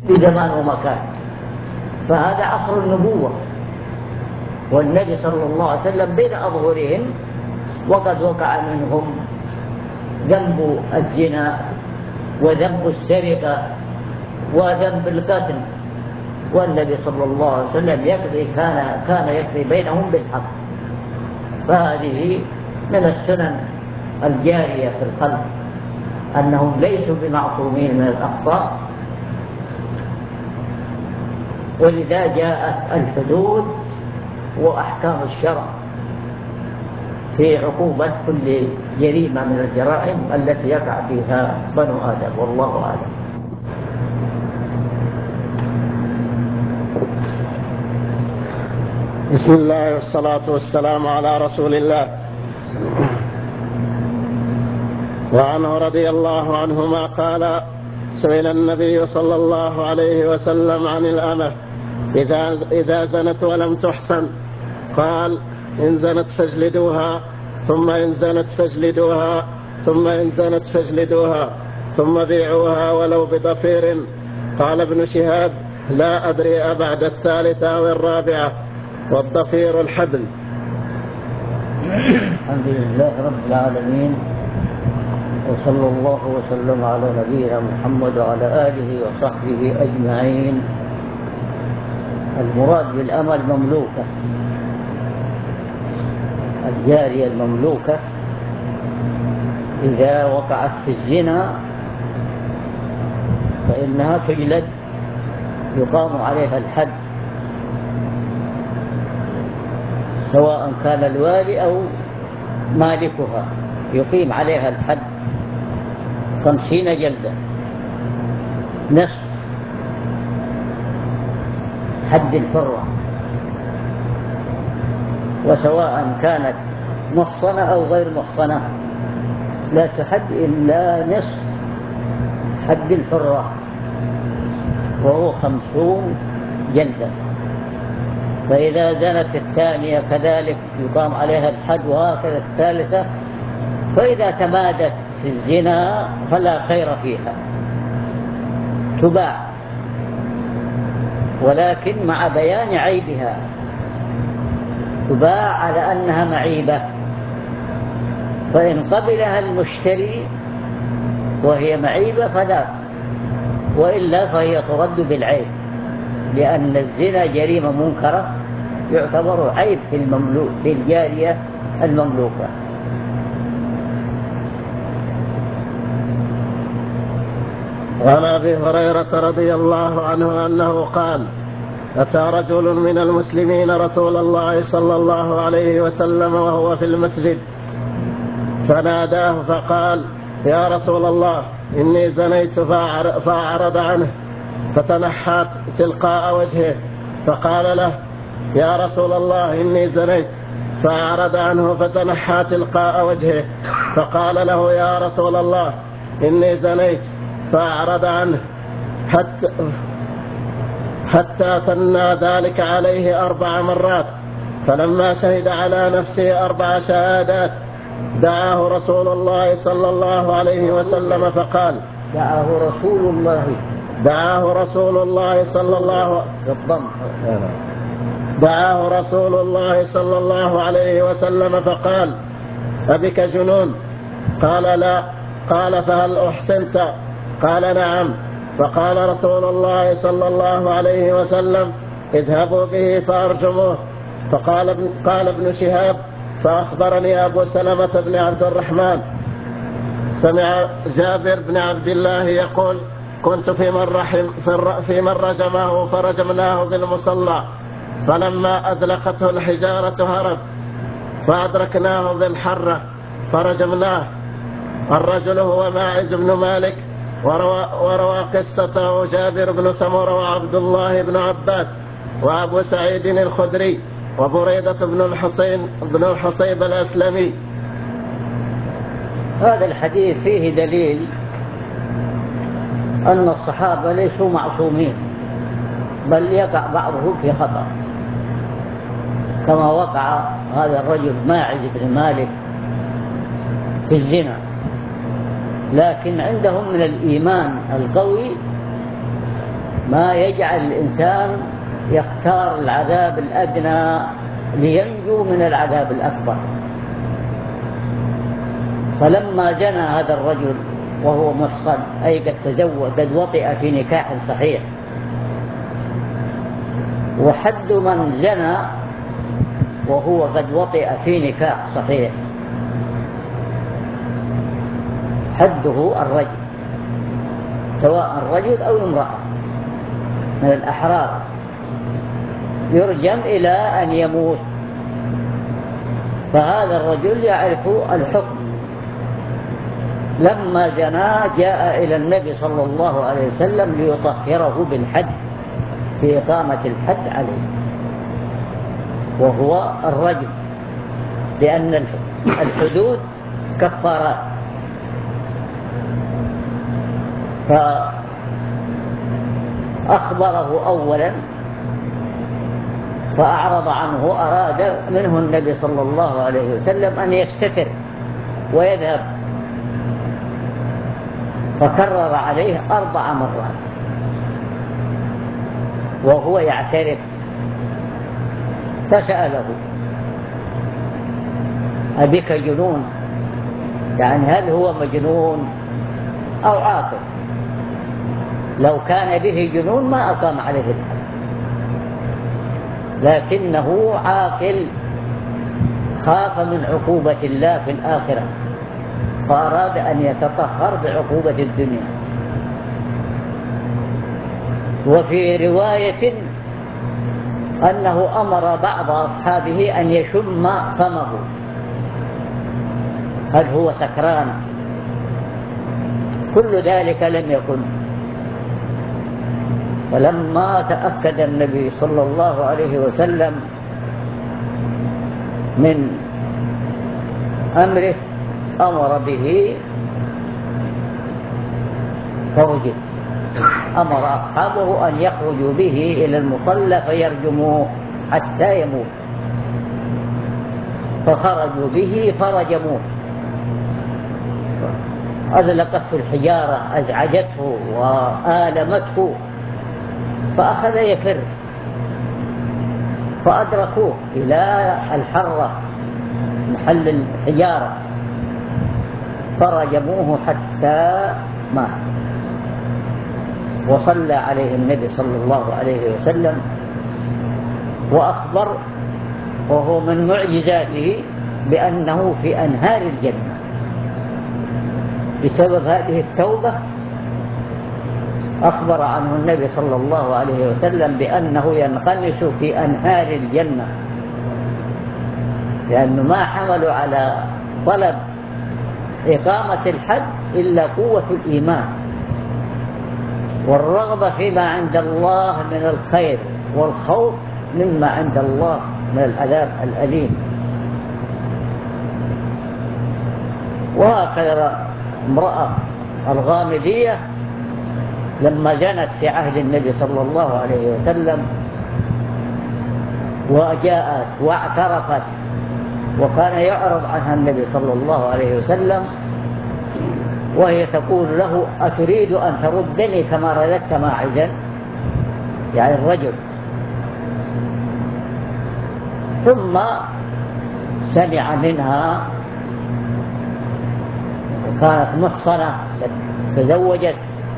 في زمان ومكان، فهذا عصر النبوة، والنبي صلى الله عليه وسلم بين أظهرهم، وقد وقع منهم ذنب الزنا وذنب السرقة وذنب القتل، والنبي صلى الله عليه وسلم كان يقضي بينهم بالحق. فهذه من السنن الجارية في الخلق، أنهم ليسوا بمعصومين من الأخطاء، ولذا جاءت الحدود وأحكام الشرع في عقوبة كل جريمة من الجرائم التي يقع فيها بنو آدم، والله أعلم. بسم الله والصلاة والسلام على رسول الله. وعنه رضي الله عنهما قال: سئل النبي صلى الله عليه وسلم عن الأمة إذا زنت ولم تحصن، قال: إن زنت فاجلدوها، ثم إن زنت فاجلدوها، ثم إن زنت فاجلدوها، ثم بيعوها ولو بضفير. قال ابن شهاب: لا أدري أبعد الثالثة أو الرابعة، والضفير الحبل. الحمد لله رب العالمين، وصلى الله وسلم على نبينا محمد وعلى آله وصحبه أجمعين. المراد بالأمة المملوكة، الجارية المملوكة إذا وقعت في الزنا فإنها تجلد، يقام عليها الحد، سواء كان الوالي أو مالكها، يقيم عليها الحد 50 جلدة، نصف حد الحرة، وسواء كانت محصنة أو غير محصنة لا تحد إلا نصف حد الحرة، وهو 50 جلدة. فإذا زنت الثانية كذلك يقام عليها الحد، وهكذا الثالثة. فإذا تمادت في الزنا فلا خير فيها، تباع، ولكن مع بيان عيبها، تباع على أنها معيبة، فإن قبلها المشتري وهي معيبة فلا، وإلا فهي ترد بالعيب، لأن الزنا جريمة منكرة، يعتبر عيب في الجارية المملوكة. وعن أبي هريرة رضي الله عنه أنه قال: أتى رجل من المسلمين رسول الله صلى الله عليه وسلم وهو في المسجد، فناداه فقال: يا رسول الله، إني زنيت، فأعرض عنه فتنحى تلقاء وجهه، فقال له: يا رسول الله، إني زنيت، فأعرض عنه فتنحى تلقاء وجهه، فقال له: يا رسول الله، إني زنيت، فأعرض عنه حتى ثنى ذلك عليه 4 مرات، فلما شهد على نفسه 4 شهادات دعاه رسول الله صلى الله عليه وسلم فقال: دعاه رسول الله صلى الله عليه وسلم فقال: أبك جنون؟ قال: لا. قال: فهل أحسنت؟ قال: نعم. فقال رسول الله صلى الله عليه وسلم: اذهبوا به فأرجموه. قال ابن شهاب: فأخبرني أبو سلمة بن عبد الرحمن سمع جابر بن عبد الله يقول: كنت في من رجمه فرجمناه بالمصلى، فلما أدلقته الحجارة هرب، فأدركناه بالحرة فرجمناه. الرجل هو ماعز بن مالك، وروى قصته جابر بن سمرة وعبد الله بن عباس وأبو سعيد الخدري وبريدة بن الحصيب الأسلمي. هذا الحديث فيه دليل أن الصحابة ليسوا معصومين، بل يقع بعضهم في خطأ، كما وقع هذا الرجل ماعز بن مالك في الزنا، لكن عندهم من الإيمان القوي ما يجعل الإنسان يختار العذاب الأدنى لينجو من العذاب الأكبر. فلما زنى هذا الرجل وهو محصن، أي قد تزوج، قد وطئ في نكاح صحيح، وحد من زنى وهو قد وطئ في نكاح صحيح حده الرجل، سواء رجل أو امرأة من الأحرار، يرجم إلى أن يموت. فهذا الرجل يعرف الحكم. لما زنى جاء إلى النبي صلى الله عليه وسلم ليطهره بالحد، بإقامة الحد عليه وهو الرجم، لأن الحدود كفارات. فأخبره أولا فأعرض عنه، أراد منه النبي صلى الله عليه وسلم أن يستتر ويذهب، فكرر عليه 4 مرات وهو يعترف. فسأله: أبك جنون؟ يعني هل هو مجنون أو عاقل؟ لو كان به جنون ما أقام عليه الحد، لكنه عاقل، خاف من عقوبة الله في الآخرة، فأراد أن يتطهر بعقوبة الدنيا. وفي رواية أنه أمر بعض أصحابه أن يشم فمه هل هو سكران. كل ذلك لم يكن. فلما تأكد النبي صلى الله عليه وسلم من أمره أمر به فوجد، أمر أصحابه أن يخرجوا به إلى المصلى فيرجموه حتى يموت. فخرجوا به فرجموه، أذلقته الحجارة، أزعجته وآلمته، فأخذ يفر، فأدركوه إلى الحرة محل الحجارة فرجموه حتى مات. وصلى عليه النبي صلى الله عليه وسلم وأخبر، وهو من معجزاته، بأنه في أنهار الجنة بسبب هذه التوبة. أخبر عنه النبي صلى الله عليه وسلم بأنه ينقلس في أنهار الجنة، لأنه ما حملوا على طلب إقامة الحد إلا قوة الإيمان والرغبة فيما عند الله من الخير والخوف مما عند الله من العذاب الأليم. وهكذا امرأة الغامدية لما زنت في عهد النبي صلى الله عليه وسلم وجاءت واعترفت، وكان يعرض عنها النبي صلى الله عليه وسلم وهي تقول له: أتريد أن تردني كما رددت ماعزا؟ يعني الرجل. ثم سمع منها، كانت محصنة تزوجت،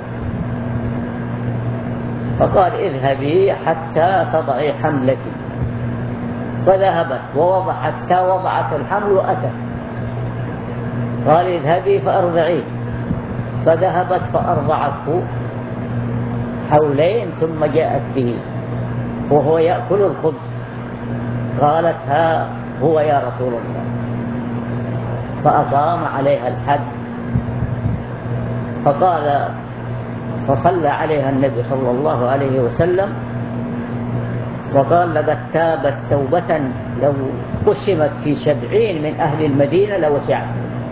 فقال: اذهبي حتى تضعي حملك. فذهبت حتى وضعت الحمل وأتت. قال: اذهبي فأرضعيه. فذهبت فأرضعته حولين ثم جاءت به وهو يأكل الخبز. قالت: ها هو يا رسول الله. فأقام عليها الحد. فصلى عليها النبي صلى الله عليه وسلم وقال: لقد تابت توبة لو قسمت في 70 من أهل المدينة لوسعت.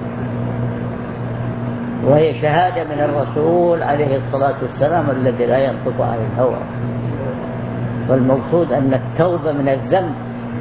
وهي شهادة من الرسول عليه الصلاة والسلام الذي لا ينطق عن الهوى. والمقصود أن التوبة من الذنب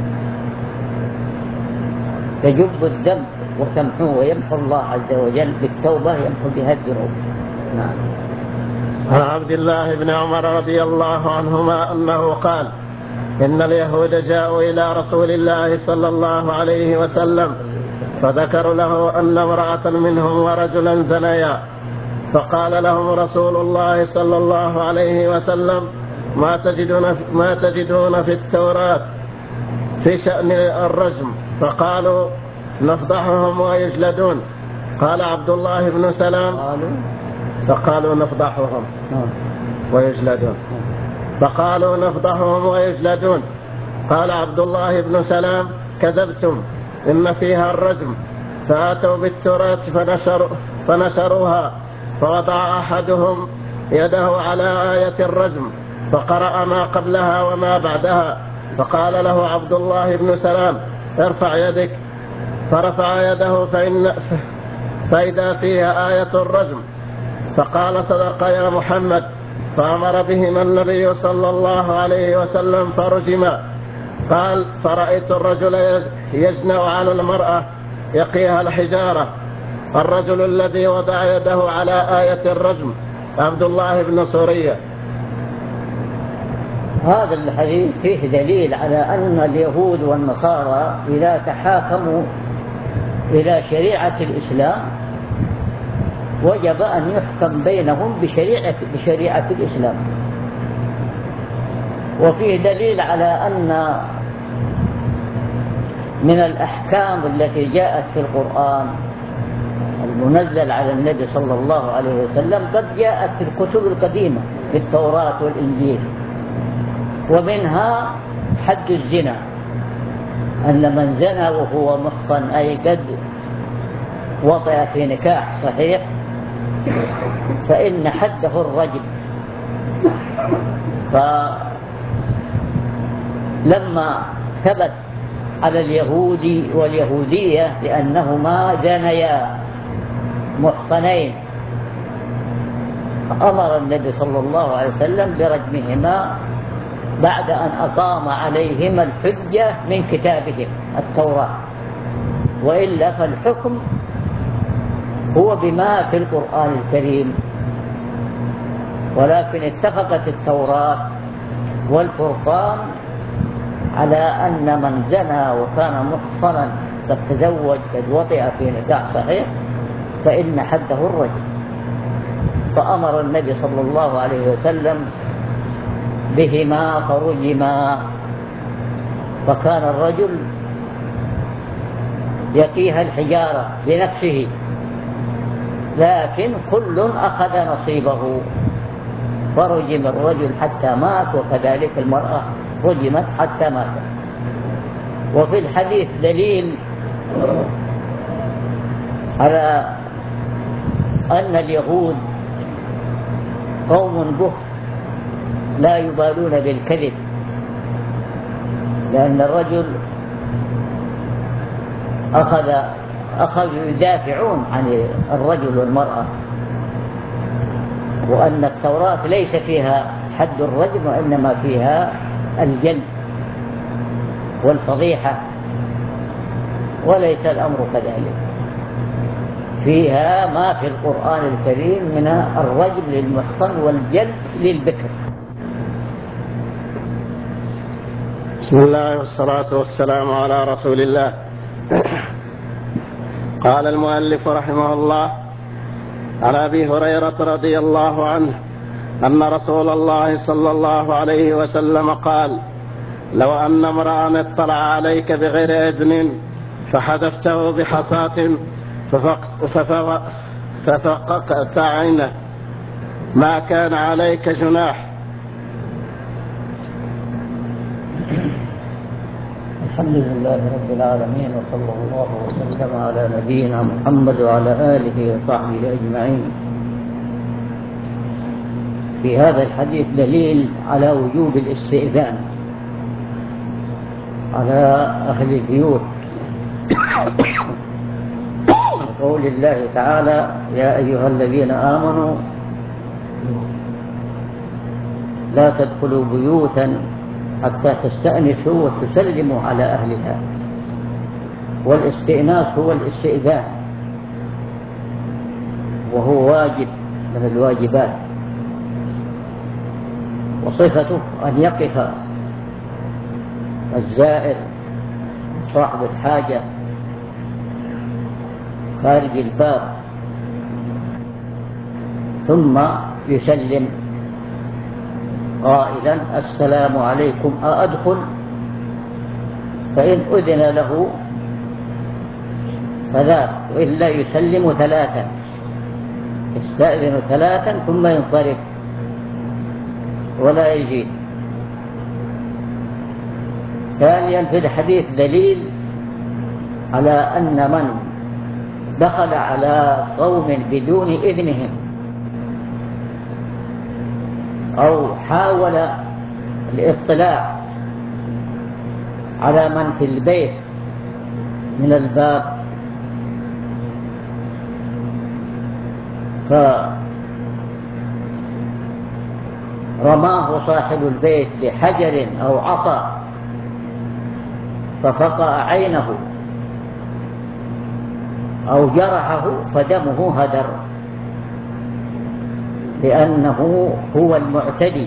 تجب الذنب وتمحوه، ويمحو الله عز وجل بالتوبة، يمحو بها الذنوب. نعم. عن عبد الله بن عمر رضي الله عنهما أنه قال: إن اليهود جاءوا إلى رسول الله صلى الله عليه وسلم فذكروا له أن امرأة منهم ورجلا زنيا، فقال لهم رسول الله صلى الله عليه وسلم: ما تجدون في التوراة في شأن الرجم؟ فقالوا: نفضحهم ويجلدون. قال عبد الله بن سلام: فقالوا: نفضحهم ويجلدون. فقالوا: نفضحهم ويجلدون. قال عبد الله بن سلام: كذبتم، إن فيها الرجم. فأتوا بالتوراة فنشروها، فوضع أحدهم يده على آية الرجم فقرأ ما قبلها وما بعدها، فقال له عبد الله بن سلام: ارفع يدك. فرفع يده فإذا فيها آية الرجم، فقال: صدق يا محمد. فأمر بهما النبي صلى الله عليه وسلم فرجما. قال: فرأيت الرجل يجنأ على المرأة يقيها الحجارة. الرجل الذي وضع يده على آية الرجم عبد الله بن سورية. هذا الحديث فيه دليل على أن اليهود والنصارى إذا تحاكموا إلى شريعة الإسلام وجب أن يحكم بينهم بشريعة الإسلام. وفيه دليل على أن من الأحكام التي جاءت في القرآن المنزل على النبي صلى الله عليه وسلم قد جاءت في الكتب القديمة في التوراة والإنجيل، ومنها حد الزنا، أن من زنى وهو محصن أي قد وطئ في نكاح صحيح فإن حده الرجم. فلما ثبت على اليهود واليهودية لأنهما زنيا محصنين أمر النبي صلى الله عليه وسلم برجمهما بعد أن أقام عليهما الحجة من كتابهم التوراة، وإلا فالحكم هو بما في القرآن الكريم. ولكن اتفقت التوراة والفرقان على أن من زنى وكان محصنا قد تزوج قد وطئ في نكاح صحيح فإن حده الرجم. فأمر النبي صلى الله عليه وسلم بهما فرجما، فكان الرجل يقيها الحجارة لنفسه، لكن كل أخذ نصيبه، فرجم الرجل حتى مات، وكذلك المرأة رجمت حتى ماتت. وفي الحديث دليل على أن اليهود قوم بهت لا يبالون بالكذب، لأن الرجل أخذوا يدافعون عن الرجل والمرأة، وأن التوراة ليس فيها حد الرجم وإنما فيها الجلد والفضيحة، وليس الأمر كذلك، فيها ما في القرآن الكريم من الرجم للمحصن والجلد للبكر. بسم الله والصلاة والسلام على رسول الله. قال المؤلف رحمه الله: عن أبي هريرة رضي الله عنه أن رسول الله صلى الله عليه وسلم قال: لو أن امرأ اطلع عليك بغير إذن فحذفته بحصاة ففققت عينه ما كان عليك جناح. الحمد لله رب العالمين، وصلى الله وسلم على نبينا محمد وعلى آله وصحبه أجمعين. في هذا الحديث دليل على وجوب الاستئذان على أهل البيوت، قول الله تعالى: يا أيها الذين آمنوا لا تدخلوا بيوتا حتى تستأنسوا وتسلموا على أهلها. والاستئناس هو الاستئذان، وهو واجب من الواجبات، وصفته أن يقف الزائر صاحب الحاجة خارج الباب ثم يسلم قائلا السلام عليكم أأدخل؟ فإن أذن له فذاك، وإلا يسلم ثلاثا، يستأذن ثلاثا ثم ينصرف ولا يجيب. ثانيا في الحديث دليل على أن من دخل على قوم بدون إذنهم أو حاول الاطلاع على من في البيت من الباب فرماه صاحب البيت بحجر أو عصا ففقأ عينه أو جرحه فدمه هدر، لأنه هو المعتدي.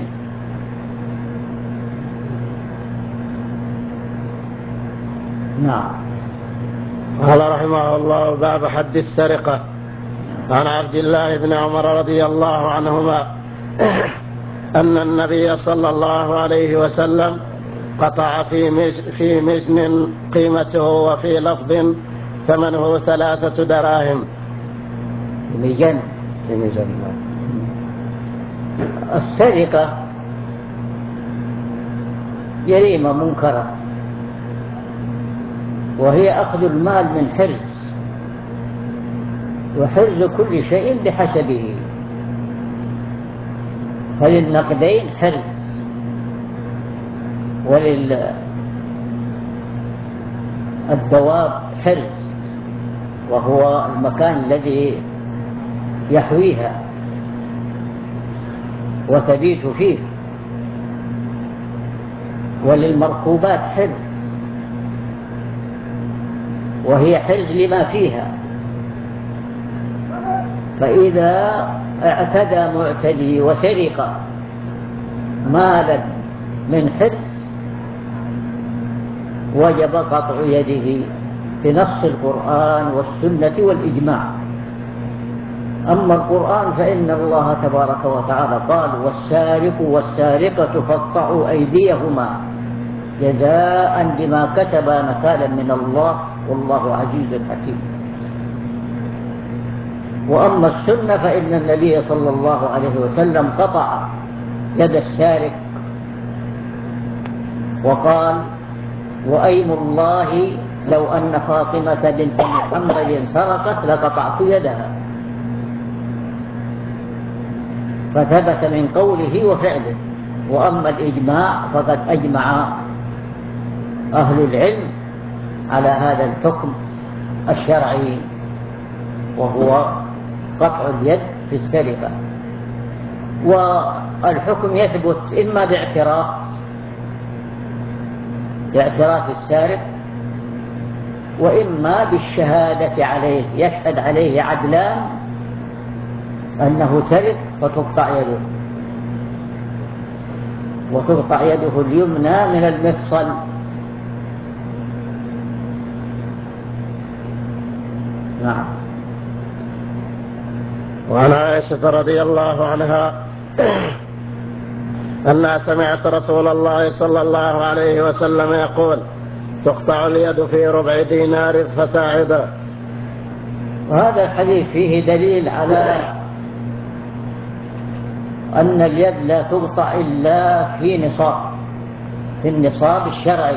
نعم. قال رحمه الله: باب حد السرقة. عن عبد الله بن عمر رضي الله عنهما أن النبي صلى الله عليه وسلم قطع في مجن قيمته، وفي لفظ ثمنه 3 دراهم. مجن. السرقة جريمة منكرة، وهي أخذ المال من حرز، وحرز كل شيء بحسبه، فللنقدين حرز وللدواب حرز، وهو المكان الذي يحويها وتبيت فيه، وللمركوبات حرز، وهي حرز لما فيها. فإذا اعتدى معتدي وسرق مالا من حرز وجب قطع يده بنص القرآن والسنة والإجماع. أما القرآن فإن الله تبارك وتعالى قال: والسارق والسارقة فاقطعوا أيديهما جزاء بما كسبا نكالا من الله والله عزيز حكيم. وأما السنة فإن النبي صلى الله عليه وسلم قطع يد السارق وقال: وأيم الله لو أن فاطمة بنت محمد سرقت لقطعت يدها. فثبت من قوله وفعله. وأما الإجماع فقد أجمع أهل العلم على هذا الحكم الشرعي، وهو قطع اليد في السرقة. والحكم يثبت إما باعتراف السارق، وإما بالشهادة عليه، يشهد عليه عدلان أنه سرق فتقطع يده، وتقطع يده اليمنى من المفصل. نعم. وعن عائشة رضي الله عنها أنها سمعت رسول الله صلى الله عليه وسلم يقول: تقطع اليد في ربع دينار فساعدا. وهذا الحديث فيه دليل على أن اليد لا تقطع إلا في النصاب الشرعي.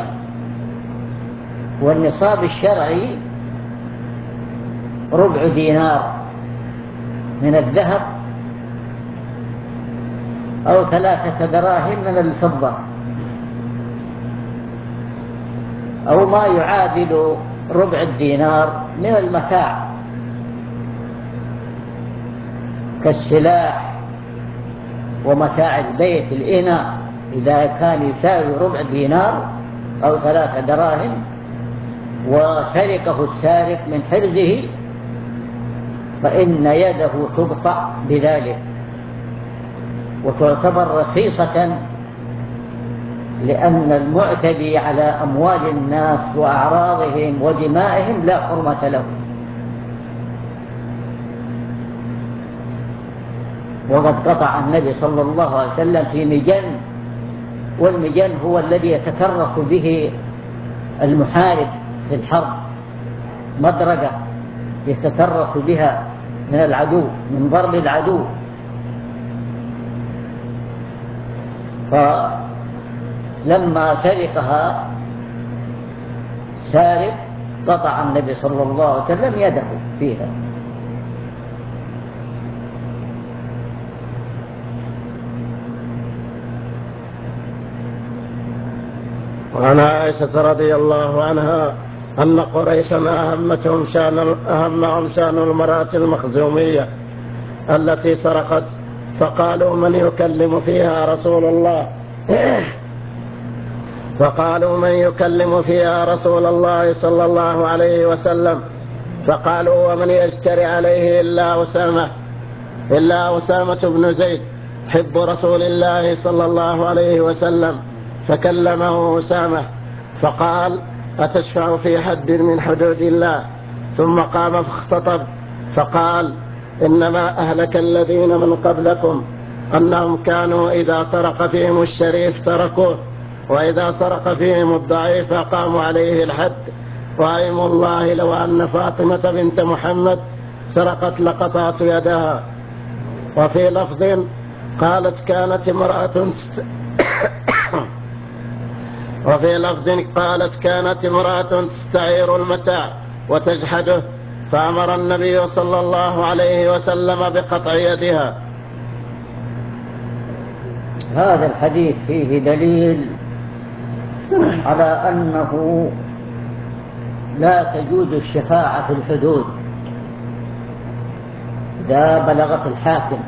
والنصاب الشرعي ربع دينار من الذهب أو 3 دراهم من الفضة، أو ما يعادل ربع الدينار من المتاع كالسلاح ومتاع البيت، الإناء إذا كان يساوي ربع دينار أو 3 دراهم وسرقه السارق من حرزه فإن يده تقطع بذلك، وتعتبر رخيصة لأن المعتدي على أموال الناس وأعراضهم ودمائهم لا حرمة له. وقد قطع النبي صلى الله عليه وسلم في مجن، والمجن هو الذي يتكرس به المحارب في الحرب، مدرجة يتكرس بها من العدو، من ضرب العدو. فلما سرقها سارق قطع النبي صلى الله عليه وسلم يده فيها. وعن عائشة رضي الله عنها أن قريشا أهمهم شأن المرأة المخزومية التي سرقت، فقالوا من يكلم فيها رسول الله صلى الله عليه وسلم، فقالوا ومن يجتري عليه إلا أسامة بن زيد حب رسول الله صلى الله عليه وسلم، فكلمه أسامة فقال أتشفع في حد من حدود الله؟ ثم قام فاختطب فقال إنما أهلك الذين من قبلكم أنهم كانوا إذا سرق فيهم الشريف تركوه، وإذا سرق فيهم الضعيف قاموا عليه الحد، وأيم الله لو أن فاطمة بنت محمد سرقت لقطعت يدها. وفي لفظ قالت كانت امرأة تستعير المتاع وتجحده، فأمر النبي صلى الله عليه وسلم بقطع يدها. هذا الحديث فيه دليل على أنه لا تجوز الشفاعة في الحدود إذا بلغت الحاكم،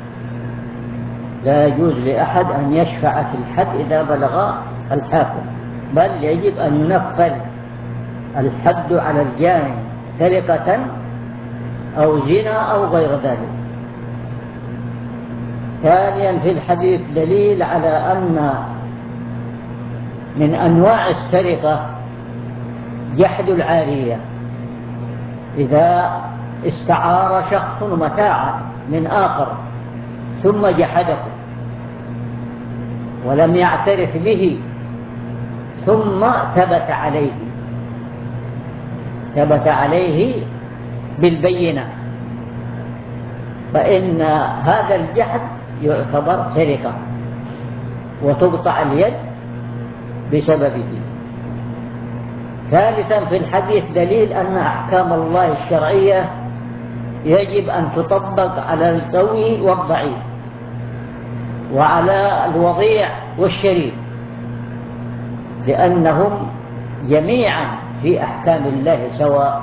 لا يجوز لأحد أن يشفع في الحد إذا بلغ الحاكم، بل يجب أن ينفذ الحد على الجاني سرقة أو زنا أو غير ذلك. ثانيا في الحديث دليل على أن من أنواع السرقة جحد العارية، إذا استعار شخص متاعا من آخر ثم جحده ولم يعترف به ثم ثبت عليه بالبينة، فإن هذا الجحد يعتبر سرقة وتقطع اليد بسببه. ثالثا في الحديث دليل أن أحكام الله الشرعية يجب أن تطبق على القوي والضعيف وعلى الوضيع والشريف، لأنهم جميعا في أحكام الله سواء.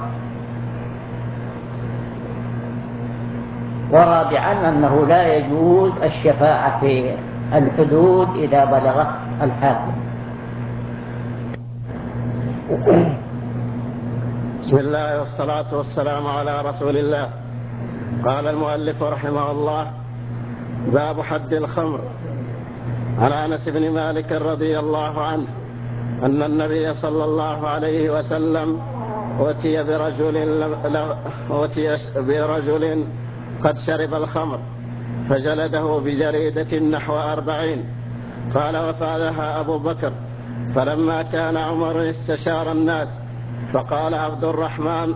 ورابعا أنه لا يجوز الشفاعة في الحدود إذا بلغت الحاكم. بسم الله والصلاة والسلام على رسول الله. قال المؤلف رحمه الله: باب حد الخمر. عن أنس بن مالك رضي الله عنه أن النبي صلى الله عليه وسلم أتي برجل قد شرب الخمر فجلده بجريدة نحو 40. قال: وفعلها أبو بكر. فلما كان عمر استشار الناس فقال عبد الرحمن: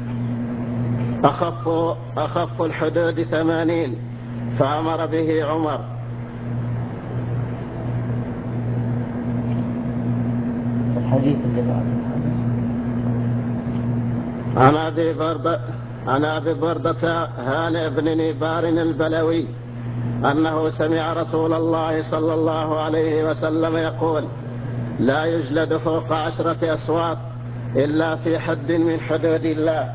أخف الحدود 80، فأمر به عمر. الحديث اللي بعده عن أبي بردة هانئ بن نبار البلوي أنه سمع رسول الله صلى الله عليه وسلم يقول: لا يجلد فوق 10 أصوات إلا في حد من حدود الله.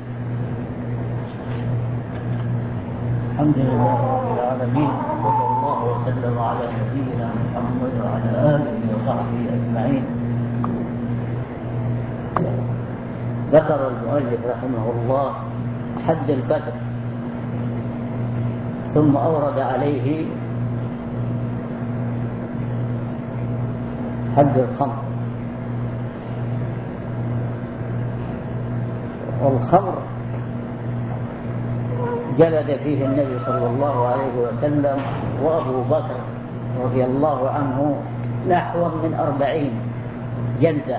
الحمد لله رب العالمين، صلى الله وسلم على نبينا محمد وعلى آله وصحبه أجمعين. ذكر المؤلف رحمه الله حد القتل، ثم أورد عليه حد الخمر. والخمر جلد فيه النبي صلى الله عليه وسلم وأبو بكر رضي الله عنه نحو من 40 جلدة.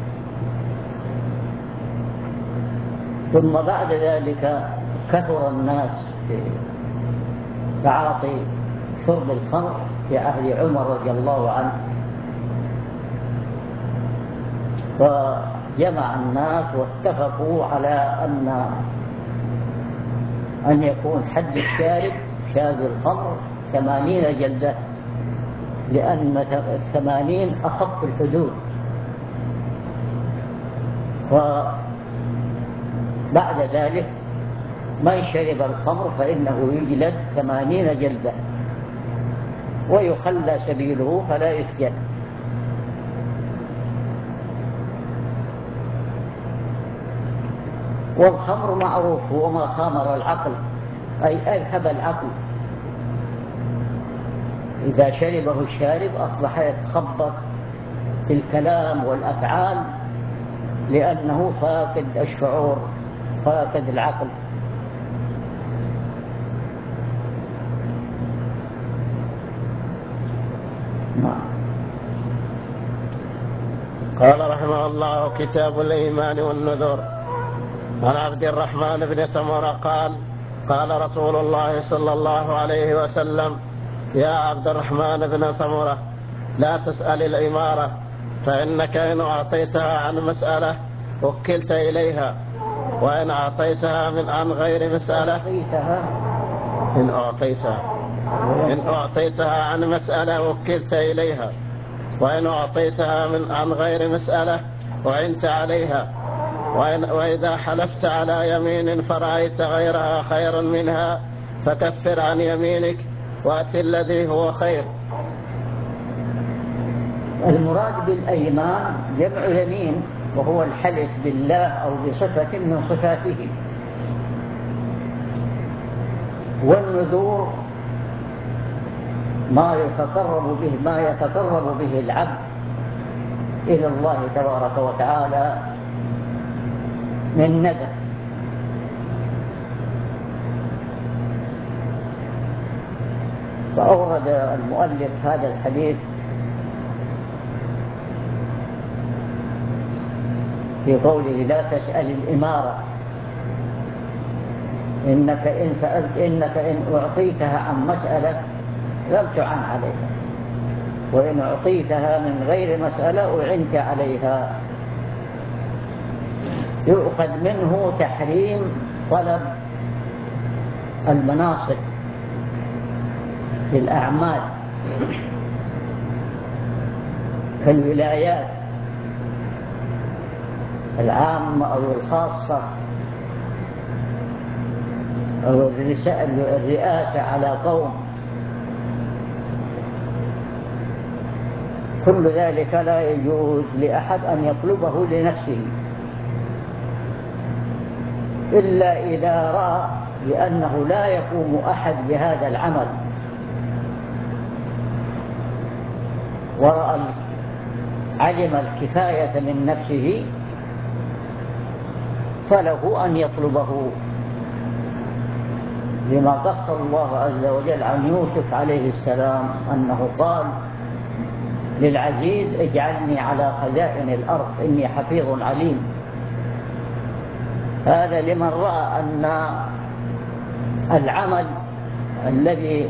ثم بعد ذلك كثر الناس في تعاطي شرب الخمر في عهد عمر رضي الله عنه، فجمع الناس واتفقوا على أن يكون حد الشارب شارب الخمر 80 جلدة، لأن 80 أخف الحدود. وبعد ذلك من شرب الخمر فإنه يجلد 80 جلدة ويخلى سبيله فلا يسجن. والخمر معروف هو ما خامر العقل، أي أذهب العقل. إذا شربه الشارب أصبح يتخبط في الكلام والأفعال، لأنه فاقد الشعور، فاقد العقل. قال رحمه الله: كتاب الإيمان والنذور. عن عبد الرحمن بن سمرة قال: قال رسول الله صلى الله عليه وسلم: يا عبد الرحمن بن سمرة، لا تسأل الإمارة، فإنك إن أعطيتها عن مسألة وكلت إليها، وإن أعطيتها عن غير مسألة إن أعطيتها عن مسألة وكلت إليها، وإن أعطيتها عن غير مسألة وعنت عليها، وإذا حلفت على يمين فرأيت غيرها خيرا منها فكفر عن يمينك وأت الذي هو خير. المراد بالأيمان جمع يمين، وهو الحلف بالله أو بصفة من صفاته. والنذور ما يتقرب به العبد إلى الله تبارك وتعالى من نذر. فأورد المؤلف هذا الحديث في قوله: لا تسأل الإمارة، إنك إن أعطيتها عن مسألة لم تعن عليها، وإن أعطيتها من غير مسألة أعنت عليها. يؤخذ منه تحريم طلب المناصب في الأعمال في الولايات العامة أو الخاصة، أو الرئاسة على قوم. كل ذلك لا يجوز لأحد أن يطلبه لنفسه، إلا إذا رأى بأنه لا يقوم أحد بهذا العمل، ورأى علم الكفاية من نفسه، فله أن يطلبه، لما قص الله عز وجل عن يوسف عليه السلام أنه قال للعزيز: اجعلني على خزائن الأرض إني حفيظ عليم. هذا لمن رأى أن العمل الذي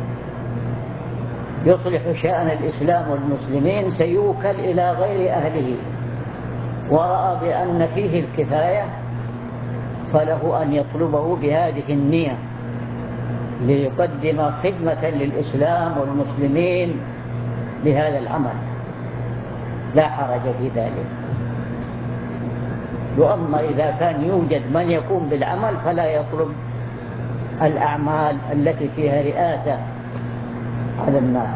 يصلح شأن الإسلام والمسلمين سيوكل إلى غير أهله، ورأى بأن فيه الكفاية، فله أن يطلبه بهذه النية ليقدم خدمة للإسلام والمسلمين بهذا العمل، لا حرج في ذلك. وأما إذا كان يوجد من يقوم بالعمل فلا يطلب الأعمال التي فيها رئاسة على الناس.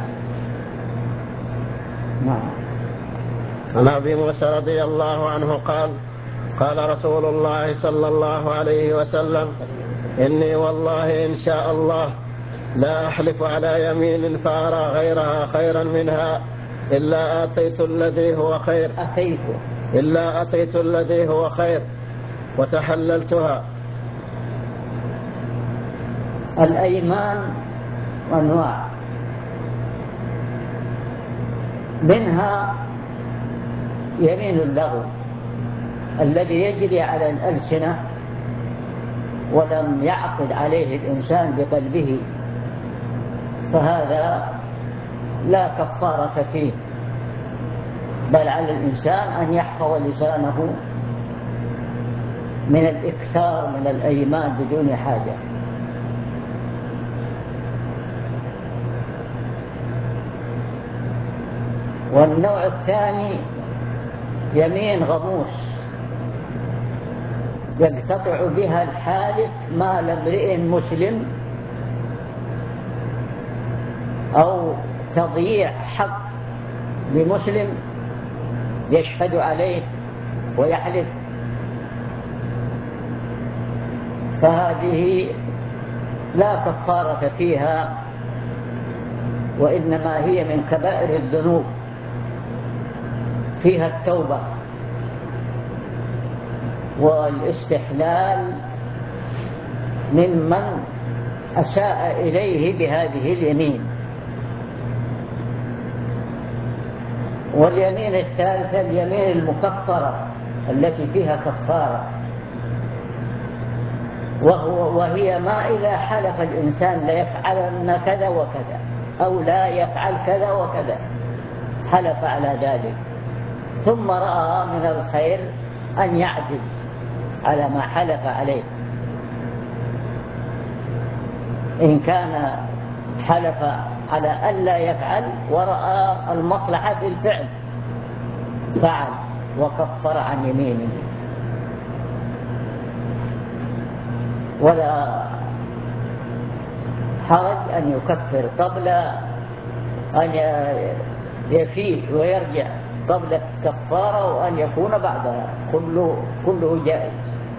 نعم. عن أبي موسى رضي الله عنه قال: قال رسول الله صلى الله عليه وسلم: إني والله إن شاء الله لا أحلف على يمين فأرى غيرها خيرا منها إلا أتيت الذي هو خير إلا أتيت الذي هو خير وتحللتها. الأيمان أنواع، منها يمين اللغو الذي يجري على الألسنة ولم يعقد عليه الإنسان بقلبه، فهذا لا كفارة فيه، بل على الإنسان أن يحفظ لسانه من الإكثار من الأيمان بدون حاجة. والنوع الثاني يمين غموس يقتطع بها الحالف مال امرئ مسلم أو تضييع حق لمسلم يشهد عليه ويحلف، فهذه لا كفارة فيها، وإنما هي من كبائر الذنوب، فيها التوبة والاستحلال ممن أساء إليه بهذه اليمين. واليمين الثالثة اليمين المكفرة التي فيها كفارة، وهي ما إذا حلف الإنسان ليفعلن كذا وكذا أو لا يفعل كذا وكذا، حلف على ذلك ثم رأى من الخير أن يعجز على ما حلف عليه. إن كان حلف على ألا يفعل ورأى المصلحة في الفعل فعل وكفر عن يمينه، ولا حرج أن يكفر قبل أن يفيء ويرجع قبل الكفارة، وأن يكون بعدها، كله جائز.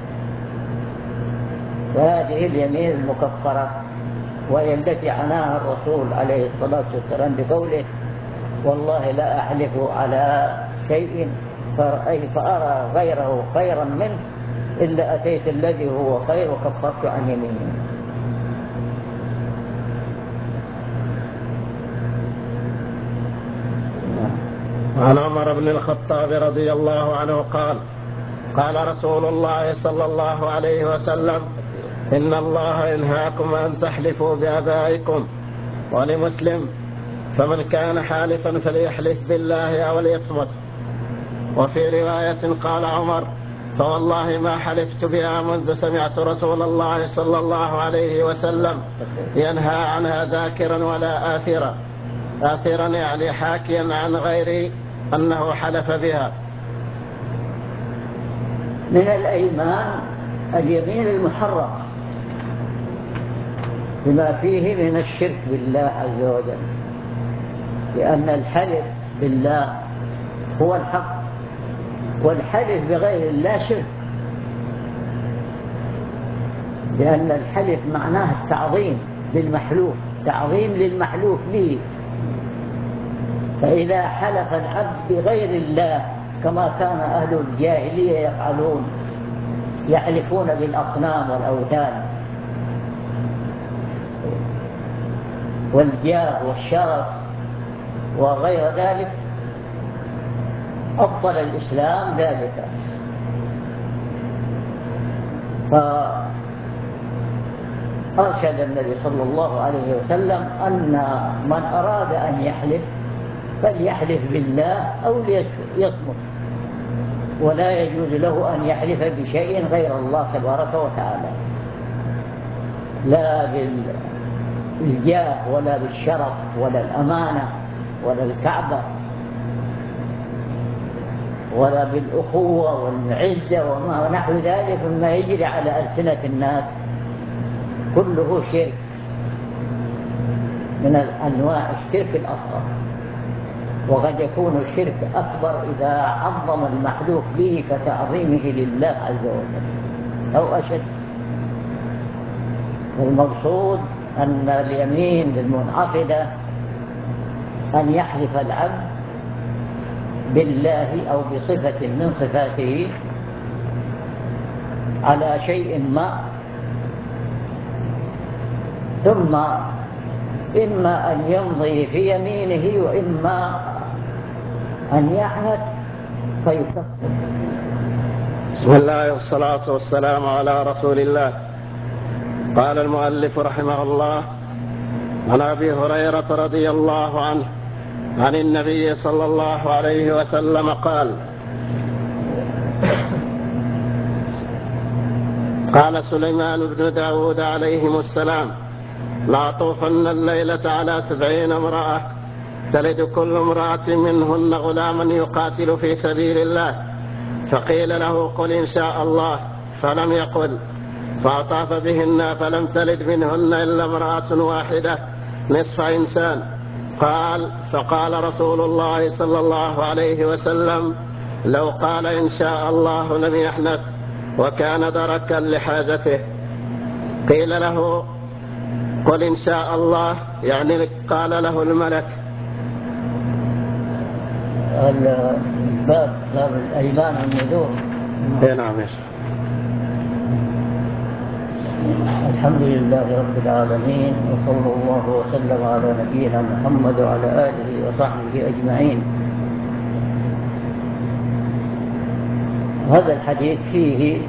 وهذه اليمين المكفرة وهي التي عناها الرسول عليه الصلاة والسلام بقوله: والله لا أحلف على شيء فأرى غيره خيرا منه إلا أتيت الذي هو خير وكفرت عن يمينه. عن عمر بن الخطاب رضي الله عنه قال: قال رسول الله صلى الله عليه وسلم: إن الله ينهاكم أن تحلفوا بآبائكم. ولمسلم: فمن كان حالفا فليحلف بالله أو ليصمت. وفي رواية قال عمر: فوالله ما حلفت بها منذ سمعت رسول الله صلى الله عليه وسلم ينهى عنها ذاكرا ولا آثرا. آثرا يعني حاكيا عن غيره أنه حلف بها. من الأيمان اليمين المحرم بما فيه من الشرك بالله عز وجل، لأن الحلف بالله هو الحق، والحلف بغير الله شرك، لأن الحلف معناه التعظيم للمحلوف، تعظيم للمحلوف به. فإذا حلف العبد بغير الله كما كان أهل الجاهلية يفعلون، يحلفون بالأصنام والأوثان والجاه والشرف وغير ذلك، أبطل الإسلام ذلك. فأرشد النبي صلى الله عليه وسلم أن من أراد أن يحلف فليحلف بالله أو ليصمت، ولا يجوز له أن يحلف بشيء غير الله تبارك وتعالى، لا بالجاه ولا بالشرف ولا الأمانة ولا الكعبة ولا بالأخوة والعزة وما نحو ذلك مما يجري على ألسنة الناس، كله شرك من أنواع الشرك الأصغر. وقد يكون الشرك أكبر إذا عظم المحلوف به كتعظيمه لله عز وجل أو أشد. المقصود أن اليمين المنعقدة أن يحلف العبد بالله أو بصفة من صفاته على شيء ما، ثم إما أن يمضي في يمينه وإما أن يحنث فيكفر. بسم الله والصلاة والسلام على رسول الله. قال المؤلف رحمه الله: عن أبي هريرة رضي الله عنه عن النبي صلى الله عليه وسلم قال: قال سليمان بن داود عليهم السلام: لأطوفن الليلة على 70 امرأة تلد كل امرأة منهن غلاما يقاتل في سبيل الله، فقيل له: قل إن شاء الله، فلم يقل، فأطاف بهن فلم تلد منهن إلا امرأة واحدة نصف إنسان. فقال رسول الله صلى الله عليه وسلم: لو قال إن شاء الله لم يحنث، وكان دركا لحاجته. قيل له: قل إن شاء الله، يعني قال له الملك. باب الأيمان والنذور. نعم يا شيخ. الحمد لله رب العالمين، وصلى الله وسلم على نبينا محمد وعلى آله وصحبه أجمعين. هذا الحديث فيه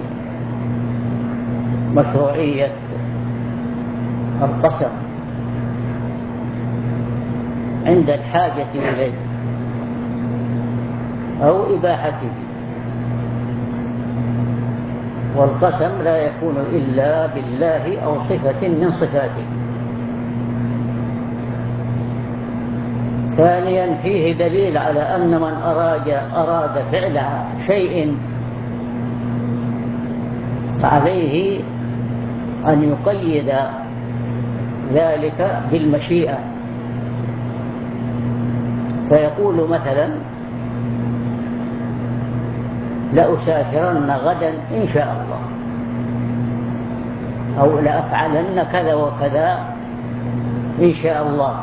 مشروعية القسم عند الحاجة إليه أو إباحته، والقسم لا يكون إلا بالله أو صفة من صفاته. ثانيا فيه دليل على أن من أراد فعل شيء عليه أن يقيد ذلك بالمشيئة، فيقول مثلا: لأسافرن غدا إن شاء الله، أو لأفعلن كذا وكذا إن شاء الله،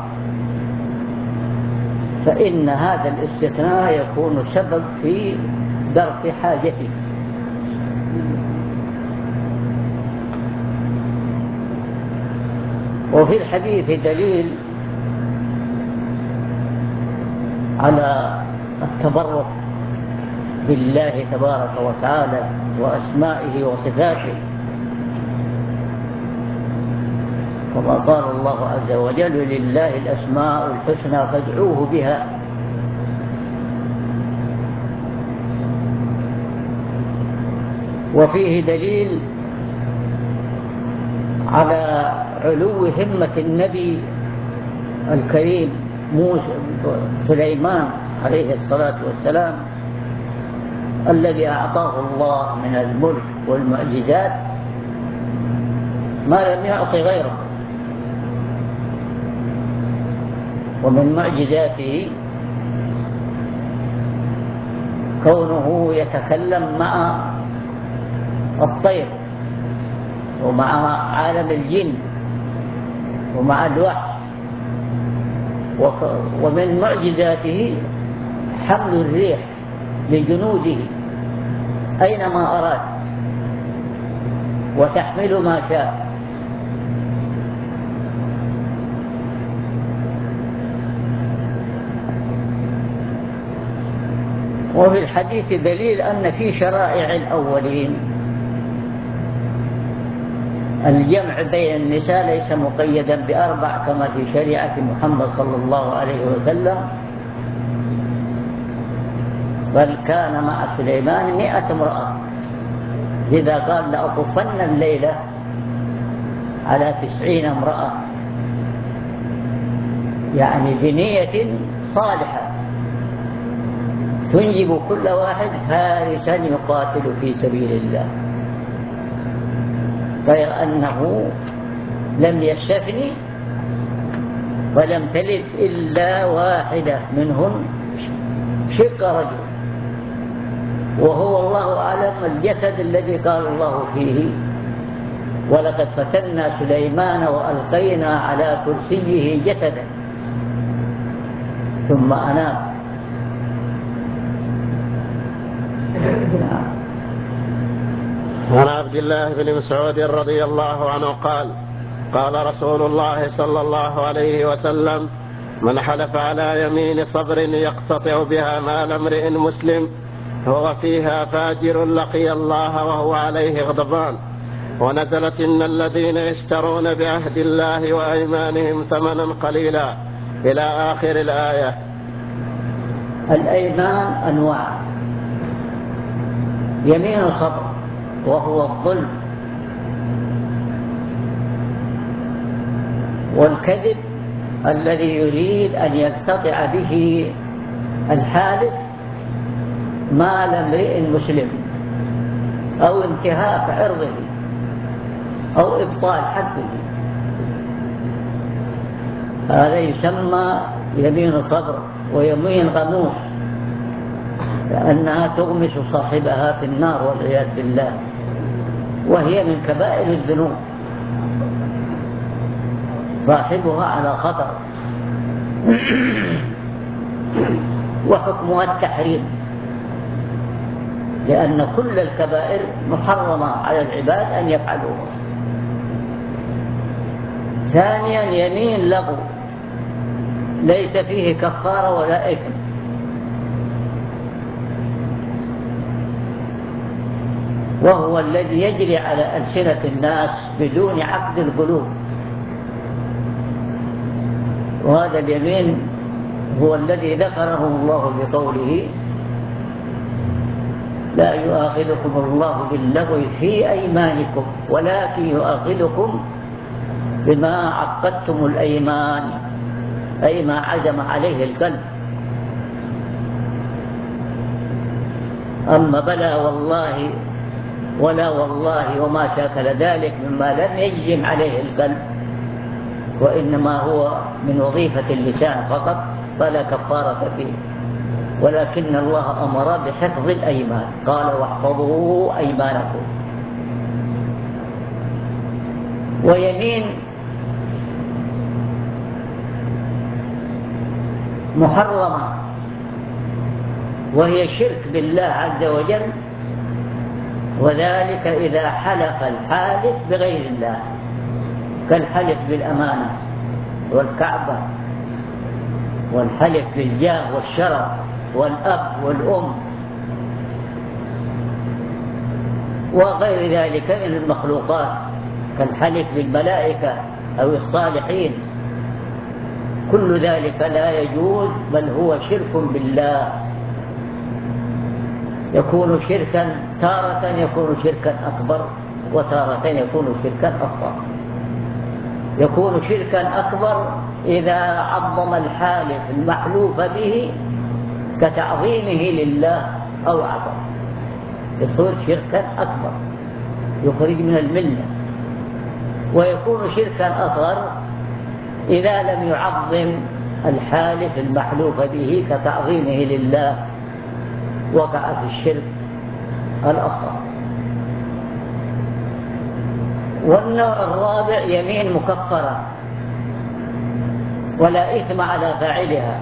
فإن هذا الاستثناء يكون سبب في درك حاجته. وفي الحديث دليل على التبرك بالله تبارك وتعالى وأسمائه وصفاته، كما قال الله عز وجل: لله الأسماء الحسنى فادعوه بها. وفيه دليل على علو همة النبي الكريم سليمان عليه الصلاة والسلام، الذي أعطاه الله من الملك والمعجزات ما لم يعط غيره. ومن معجزاته كونه يتكلم مع الطير ومع عالم الجن ومع الوحش. ومن معجزاته حمل الريح لجنوده أينما أراد، وتحمل ما شاء. وفي الحديث دليل أن في شرائع الأولين الجمع بين النساء ليس مقيدا ب4 كما في شريعة محمد صلى الله عليه وسلم، بل كان مع سليمان 100 امرأة، لذا قال: لأطوفن الليلة على 90 امرأة، يعني بنية صالحة تنجب كل واحد فارسا يقاتل في سبيل الله، غير أنه لم يستثني ولم تلد إلا واحدة منهن شق رجل، وهو الله أعلم الجسد الذي قال الله فيه: ولقد فتنا سليمان وألقينا على كرسيه جسدا ثم أناب. عن عبد الله بن مسعود رضي الله عنه قال قال رسول الله صلى الله عليه وسلم: من حلف على يمين صبر يقتطع بها مال امرئ مسلم هو فيها فاجر لقي الله وهو عليه غضبان. ونزلت: إن الذين يشترون بعهد الله وأيمانهم ثمنا قليلا إلى آخر الآية. الأيمان أنواع: يمين صبر وهو الظلم والكذب الذي يريد أن يقتطع به الحالف مال امرئ مسلم أو انتهاك عرضه أو إبطال حقه، هذا يسمى يمين صبر ويمين غموس، لأنها تغمس صاحبها في النار والعياذ بالله، وهي من كبائر الذنوب، صاحبها على خطر. وحكمها التحريم، لأن كل الكبائر محرمة على العباد أن يفعلوها. ثانيا: يمين لغو ليس فيه كفارة ولا إثم، وهو الذي يجري على ألسنة الناس بدون عقد القلوب، وهذا اليمين هو الذي ذكره الله بقوله: لا يؤاخذكم الله باللغو في أيمانكم ولكن يؤاخذكم بما عقدتم الأيمان، أي ما عزم عليه القلب. أما بلى والله ولا والله وما شاكل ذلك مما لم يجزم عليه القلب وإنما هو من وظيفة اللسان فقط فلا كفارة فيه، ولكن الله أمر بحفظ الأيمان، قال: واحفظوا أيمانكم. ويمين محرمة وهي شرك بالله عز وجل، وذلك إذا حلف الحالف بغير الله، كالحلف بالأمانة والكعبة، والحلف بالجاه والشرف والأب والأم وغير ذلك من المخلوقات، كالحلف بالملائكة أو الصالحين. كل ذلك لا يجوز، بل هو شرك بالله، يكون شركا تارة، يكون شركا أكبر، وتارة يكون شركا أصغر. يكون شركا أكبر إذا عظم الحالف المحلوف به كتعظيمه لله أو عظم، يصير شركا أكبر يخرج من الملة. ويكون شركا أصغر إذا لم يعظم الحالف المحلوف به كتعظيمه لله، وقع في الشرك الأصغر. والنوع الرابع: يمين مكفرة ولا إثم على فاعلها،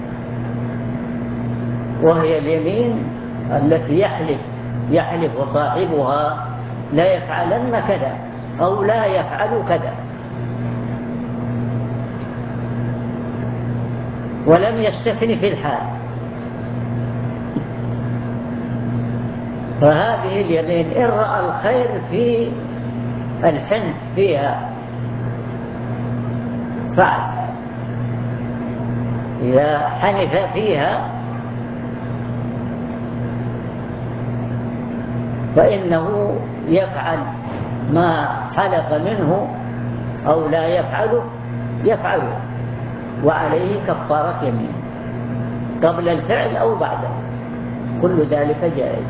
وهي اليمين التي يحلف صاحبها: لا يفعلن كذا أو لا يفعل كذا، ولم يستثن في الحال. فهذه اليمين إن رأى الخير في الحنث فيها فعل، إذا حنث فيها فإنه يفعل ما حلف منه أو لا يفعله، وعليه كفارة يمين قبل الفعل أو بعده، كل ذلك جائز.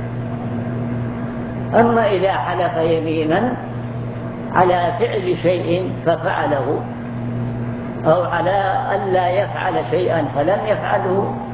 أما إذا حلف يمينا على فعل شيء ففعله، أو على أن لا يفعل شيئا فلم يفعله،